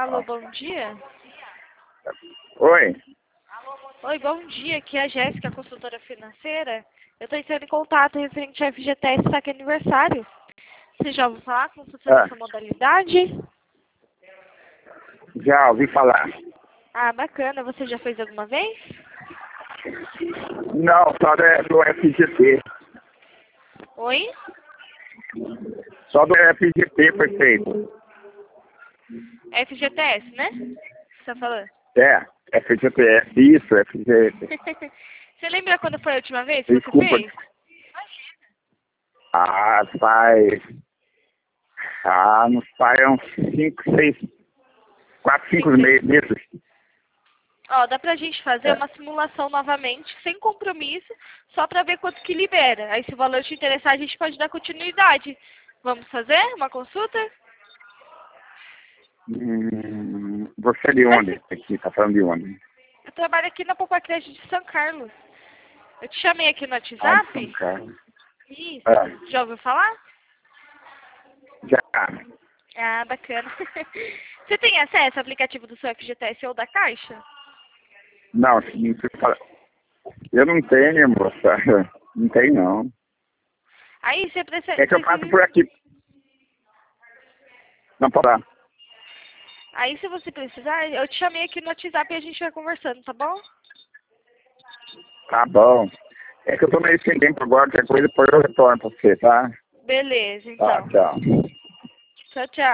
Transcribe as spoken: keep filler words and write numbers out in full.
Alô, bom dia. Oi. Oi, bom dia. Aqui é a Jéssica, consultora financeira. Eu estou entrando em contato referente ao F G T S Saque Aniversário. Você já ouviu falar como funciona Ah, essa modalidade? já ouvi falar. Ah, bacana. Você já fez alguma vez? Não, só do, do F G T. Oi? Só do F G T foi feito. F G T S, né? Você está falando? É, F G T. Isso, F G T. Você lembra quando foi a última vez que Desculpa. você fez? Ah, faz... Ah, nos faz uns cinco, seis... Quatro, cinco Cinco, seis. meses. Ó, dá pra gente fazer É. uma simulação novamente, sem compromisso, só pra ver quanto que libera. Aí se o valor te interessar, a gente pode dar continuidade. Vamos fazer uma consulta? Hum, você é de Vai onde? ser- Aqui, tá falando de onde? Eu trabalho aqui na Poupa Crédito de São Carlos. Eu te chamei aqui no Ah, de São WhatsApp. Carlos. Isso. Ah, Já ouviu falar? já. Ah, bacana. Você tem acesso ao aplicativo do seu F G T S ou da Caixa? Não, não sei falar. Eu não tenho, moça. Não tenho, não. Aí você precisa... É que eu passo por aqui. Não pode dar. Aí se você precisar, eu te chamei aqui no WhatsApp e a gente vai conversando, tá bom? Tá bom. É que eu tô meio sem tempo agora, qualquer coisa, depois eu retorno pra você, tá? Beleza, Tá, então. tchau. Tchau, tchau.